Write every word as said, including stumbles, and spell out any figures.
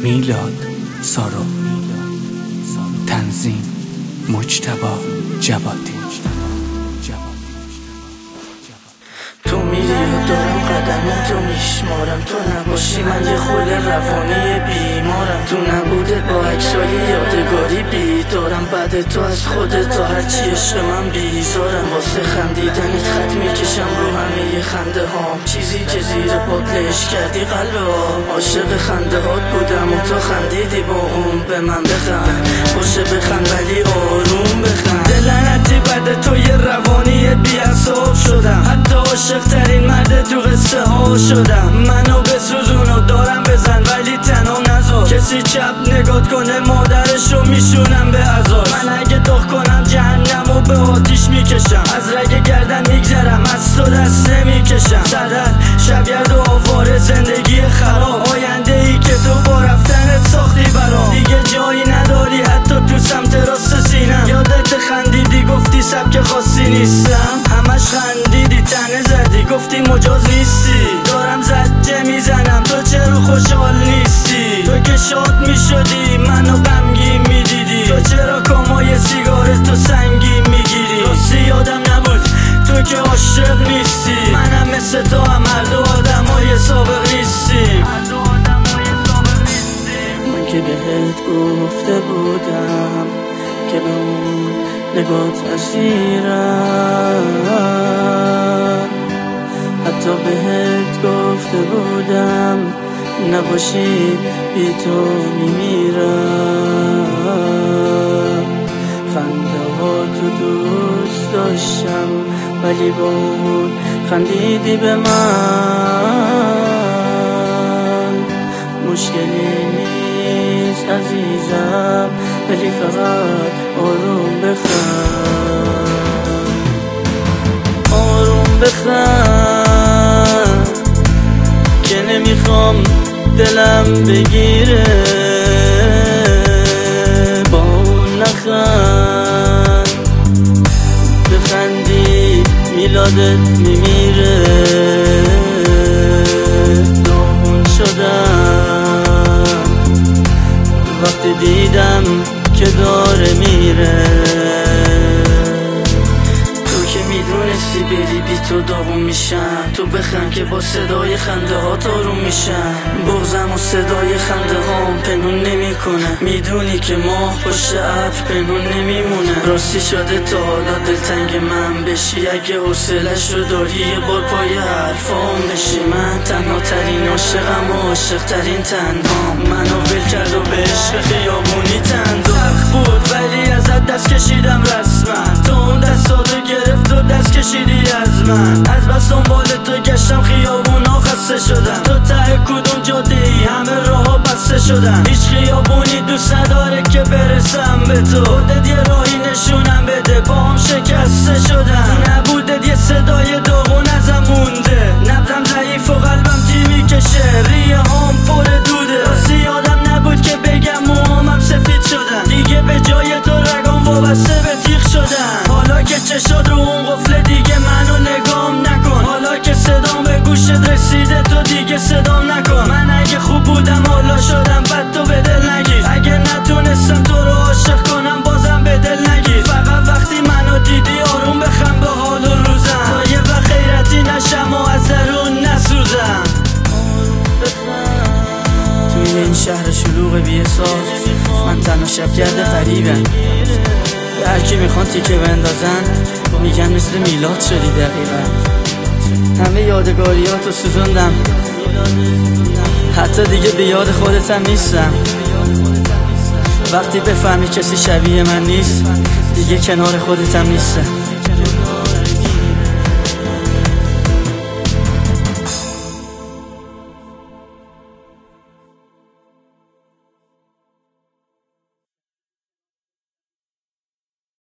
میلاد سارو، تنظیم مجتبی جوادی. تو میری و دارم قدم تو میشمارم، تو نباشی من یه خول روانی بیمارم. تو نبوده با عکسای یادگاری بیدارم، بعد تو از خودت تا هرچی عشق من بیزارم. واسه خندیدنت خط میکشم رو همه خنده هام، چیزی که زیر پات لش کردی قلب ها. عاشق خنده هات بودم و تو خندیدی با اون، به من بخند باشه بخند ولی آروم بخند. دلنتی بعد تو یه روانی بی‌حساب شدم، حتی عاشق ترین مرد تو قصه ها شدم. منو بسوزون و دارم بزن ولی تنها نذار، کسی چپ نگات کنه مادرشو میشونم به عذاب. من اگه داغ کنم جهنم و به آتیش میکشم، از رگ گردن میگذرم از تو دست نمیکشم. صدر شبگرد و آواره زندگی خراب، آینده ای که تو با رفتنت ساختی برام. دیگه جایی نداری حتی تو سمت راست سینم، یادت خندیدی گفتی سبک خاصی نیستم. همش خندیدی تنه زدی گفتی مجاز نیستی، دارم زجه میزنم تو چرا خوشحال نیستی. تو که شاد میشدی منو غمگین میدیدی، تو چرا کامای سیگارت تو سنگین میگیری. راستی یادم نبود تو که عاشق نیستی، منم مثل تو هم هر دو آدمای سابق نیستی. من که بهت گفته بودم که به اون نگات اسیرم، حتی بهت گفته بودم نباشی بی تو میمیرم. خنده ها تو دوست داشتم ولی با اون خندیدی به من. مشکلی نیست عزیزم ولی فقط آروم بخند، آروم بخند که نمیخوام دلم بگیره. با اون نخند، بخندی میلادت میمیره. داغون شدم وقتی دیدم که داره میره. تو که میدونستی بری بی تو داغون میشم، تو بخند که با صدای خنده ها آروم میشم. بغضم و صدای خنده هام پنهون نمیکنه، میدونی که ماه پشت ابر پنهون نمیمونه. راستی شده تا حالا دلتنگ من بشی، اگه حوصله‌ش رو داری یه بار پای حرفام بشی. من تنها ترین عاشقم و عاشق ترین تنهام، منو ول کرد و به عشق خیابونی تن سخت بود ولی ازت دست کشیدم رسما. تو اون دستاتو گرفت و دست کشیدی از من، از بس دنبال تو گشتم خیابونا خسته شدم. تو ته کدوم جاده ای همه راه‌ها بسته شدن، هیچ خیابونی دوست نداره که برسم به تو. خودت یه راهی نشونم بده باهم شکسته شدم. نبودت یه صدای داغون ازم مونده، نبضم ضعیف و قلبم تی میکشه، ریه هام پر دوده. راستی یادم نبود که بگم موهامم سفید شدن، دیگه به جای تو رگام وابسته به تیغ شدن. حالا که چشات رو اون قفل دیگه منو نگام نکن، حالا که صدام به گوشت رسیده تو دیگه صدام نکن. من اگه خوب بودم حالا شدم بد تو به دل نگیر، اگه نتونستم تو رو عاشق کنم بازم به دل نگیر. فقط وقتی منو دیدی آروم بخند به حال و روزم، تا یه وقت غیرتی نشم و از درون نسوزم. توی این شهر شلوغ بی حساب من تنها شبگرد غریبم، به هر کی میخوان تیکه بندازن میگن مثل میلاد شدی دقیقا. همه یادگاریاتو سوزوندم، حتی دیگه به یاد خودتم نیستم. وقتی بفهمی کسی شبیه من نیست دیگه کنار خودتم نیستم.